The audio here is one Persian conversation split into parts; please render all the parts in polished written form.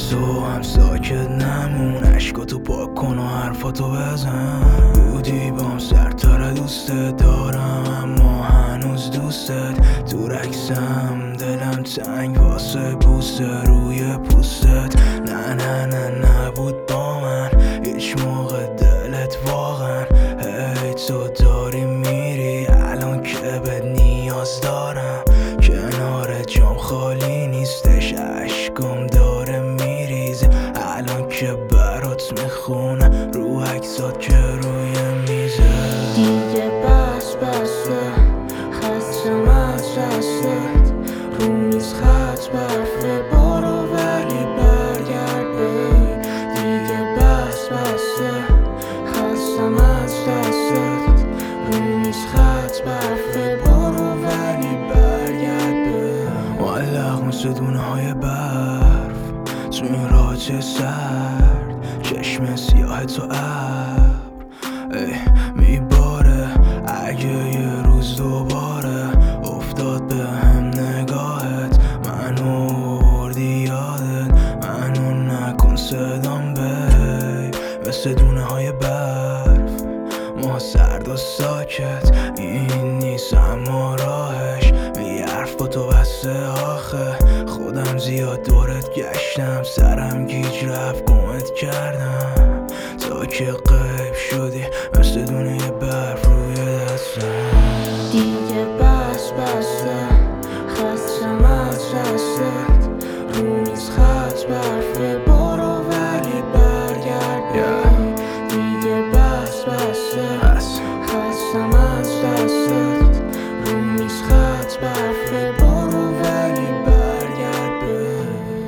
تو هم ساکت نمون، عشقاتو پاک کن و حرفاتو بزن. بودی بام سرتر دوستت دارم اما هنوز دوستت تو رکسم، دلم تنگ واسه بوست روی پوستت. نه نه نه نبود با من هیچ موقع دلت واقعا. هی تو داری میری الان که بهت نیاز دارم، کنار جام خالی نیستش عشقم داره میریزه الان که برات میخونه رو عکسات که روی میزه. دیگه بس بسته خستم از دستت، رو میز خط برفه برو ولی برگرد بی. دیگه بس بسته خستم از دستت، رو میز خط برفه برو ولی برگرد بی. معلق مثل دونه های برف تو این راه سرد، چشم سیاه تو ابر میباره. اگه یه روز دوباره افتاد به هم نگاهت، منو بردی یادت، منو نکن صدام بی. مثل دونه های برف ما سرد و ساکت، این نیست اما راهش حرف با تو بسته. آخه خودم زیاد دورت گشتم، سرم گیج رفت گمت کردم تا که غیب شدی مثل دونه برف روی دستم. دیگه بس بسته خستم از دستت، رو میز خط برفه برو ولی برگرد بی. دیگه بس بسته خستم از دستت، رو میز خط برفه برو ولی برگرد بی.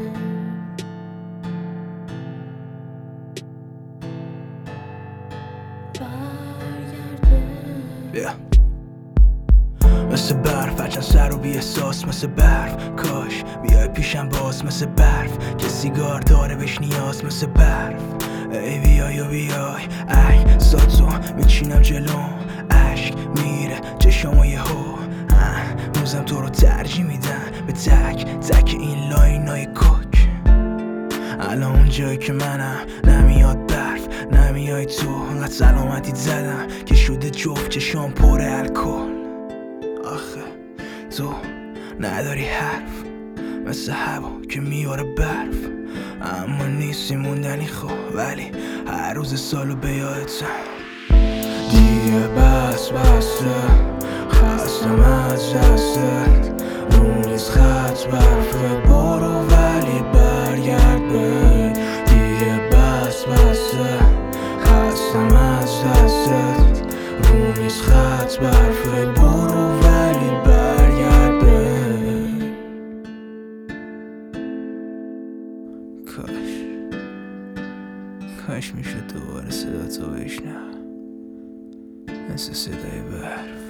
مثل برف هرچند سر و بی احساس، مثل برف کاش بیای پیشم باز، مثل برف که سیگار داره بهش نیاز، مثل برف ای بیای و بیای عکساتو میچینم جلوم، عشق میره چشامو یهو هنوزم تو رو ترجیح میدن به تک تک این لاینای کوک. الان اون جایی که منم نمیاد برف نمیای تو، انقدر سلامتی زدم که شده جفت چشام پر الکل. آخه تو نداری حرف مثل هوا که میاره برف، اما نیستی موندنی خب ولی هر روز سالو به یادتم. دیگه بس بسته خستم از دستت، رو میز خط برفه برو ولی برگرد بی. دیگه بس بسته خستم از دستت، رو میز خط برفه برو ولی برگرد بی. کاش میشد دوباره صدا تو بشنم مثل صدای برف.